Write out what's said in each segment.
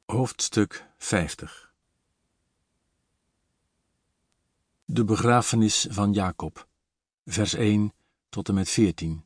Hoofdstuk 50. De begrafenis van Jacob, vers 1 tot en met 14.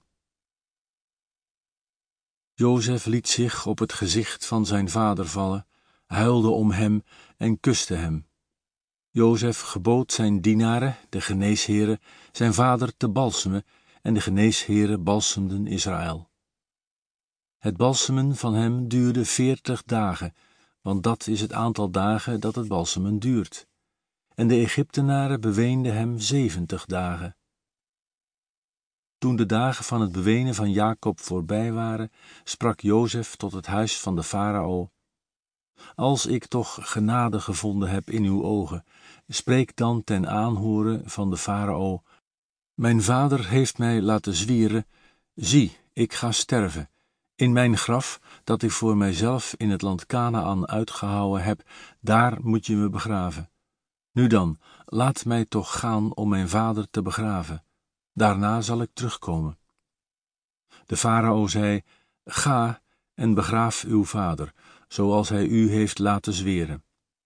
Jozef liet zich op het gezicht van zijn vader vallen, huilde om hem en kuste hem. Jozef gebood zijn dienaren, de geneesheren, zijn vader te balsemen, en de geneesheren balsemden Israël. Het balsemen van hem duurde 40 dagen, want dat is het aantal dagen dat het balsemen duurt. En de Egyptenaren beweenden hem 70 dagen. Toen de dagen van het bewenen van Jacob voorbij waren, sprak Jozef tot het huis van de farao: Als ik toch genade gevonden heb in uw ogen, spreek dan ten aanhoren van de farao: Mijn vader heeft mij laten zwieren, zie, ik ga sterven. In mijn graf, dat ik voor mijzelf in het land Kanaän uitgehouwen heb, daar moet je me begraven. Nu dan, laat mij toch gaan om mijn vader te begraven. Daarna zal ik terugkomen. De farao zei: Ga en begraaf uw vader, zoals hij u heeft laten zweren.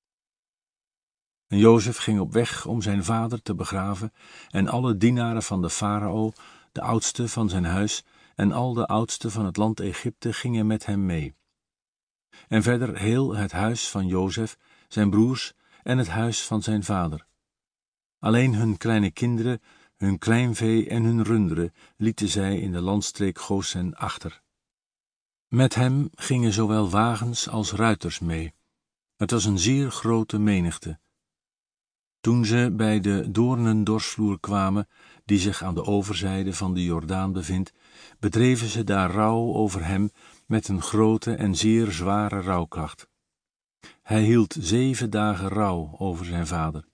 En Jozef ging op weg om zijn vader te begraven, en alle dienaren van de farao, de oudste van zijn huis, en al de oudsten van het land Egypte gingen met hem mee. En verder heel het huis van Jozef, zijn broers en het huis van zijn vader. Alleen hun kleine kinderen, hun kleinvee en hun runderen lieten zij in de landstreek Gosen achter. Met hem gingen zowel wagens als ruiters mee. Het was een zeer grote menigte. Toen ze bij de doornendorsvloer kwamen, die zich aan de overzijde van de Jordaan bevindt, bedreven ze daar rouw over hem met een grote en zeer zware rouwklacht. Hij hield 7 dagen rouw over zijn vader.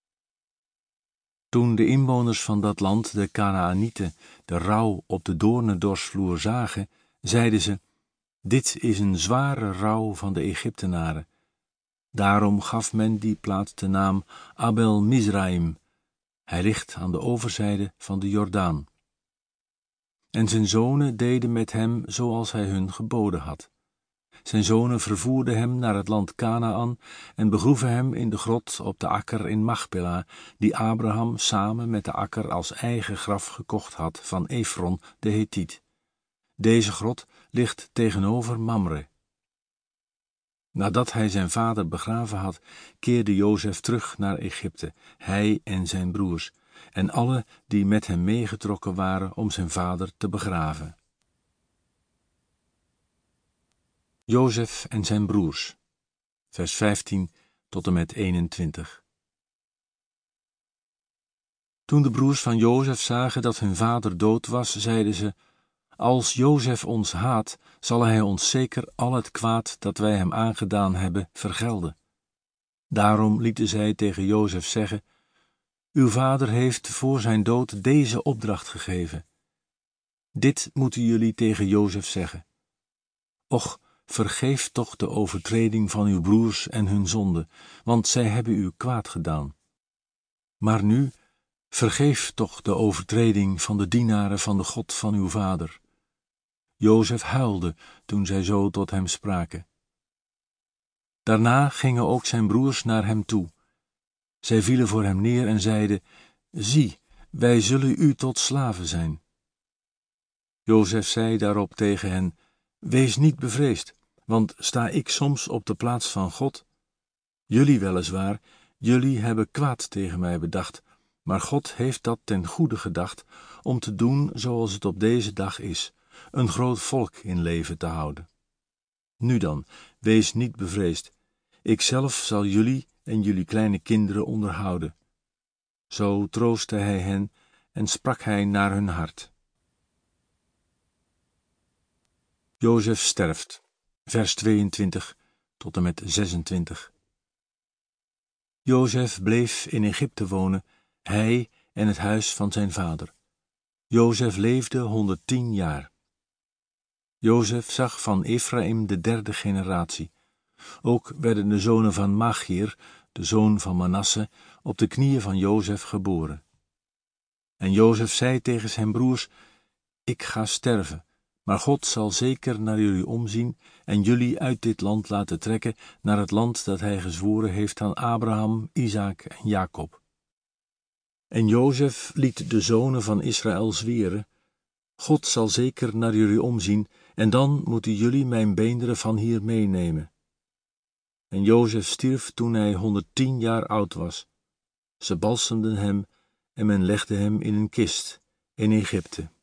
Toen de inwoners van dat land, de Kanaanieten, de rouw op de doornendorsvloer zagen, zeiden ze: Dit is een zware rouw van de Egyptenaren. Daarom gaf men die plaats de naam Abel Mizraim. Hij ligt aan de overzijde van de Jordaan. En zijn zonen deden met hem zoals hij hun geboden had. Zijn zonen vervoerden hem naar het land Kanaän en begroeven hem in de grot op de akker in Machpela, die Abraham samen met de akker als eigen graf gekocht had van Efron de Hethiet. Deze grot ligt tegenover Mamre. Nadat hij zijn vader begraven had, keerde Jozef terug naar Egypte, hij en zijn broers, en alle die met hem meegetrokken waren om zijn vader te begraven. Jozef en zijn broers, vers 15 tot en met 21. Toen de broers van Jozef zagen dat hun vader dood was, zeiden ze: Als Jozef ons haat, zal hij ons zeker al het kwaad dat wij hem aangedaan hebben vergelden. Daarom lieten zij tegen Jozef zeggen: Uw vader heeft voor zijn dood deze opdracht gegeven. Dit moeten jullie tegen Jozef zeggen: Och, vergeef toch de overtreding van uw broers en hun zonde, want zij hebben u kwaad gedaan. Maar nu, vergeef toch de overtreding van de dienaren van de God van uw vader. Jozef huilde toen zij zo tot hem spraken. Daarna gingen ook zijn broers naar hem toe. Zij vielen voor hem neer en zeiden: Zie, wij zullen u tot slaven zijn. Jozef zei daarop tegen hen: Wees niet bevreesd, want sta ik soms op de plaats van God? Jullie weliswaar, jullie hebben kwaad tegen mij bedacht, maar God heeft dat ten goede gedacht, om te doen zoals het op deze dag is, een groot volk in leven te houden. Nu dan, wees niet bevreesd. Ikzelf zal jullie en jullie kleine kinderen onderhouden. Zo troostte hij hen en sprak hij naar hun hart. Jozef sterft, vers 22 tot en met 26. Jozef bleef in Egypte wonen, hij en het huis van zijn vader. Jozef leefde 110 jaar. Jozef zag van Efraïm de 3e generatie. Ook werden de zonen van Machir, de zoon van Manasse, op de knieën van Jozef geboren. En Jozef zei tegen zijn broers: Ik ga sterven, Maar God zal zeker naar jullie omzien en jullie uit dit land laten trekken naar het land dat hij gezworen heeft aan Abraham, Isaak en Jacob. En Jozef liet de zonen van Israël zweren: God zal zeker naar jullie omzien en dan moeten jullie mijn beenderen van hier meenemen. En Jozef stierf toen hij 110 jaar oud was. Ze balsemden hem en men legde hem in een kist in Egypte.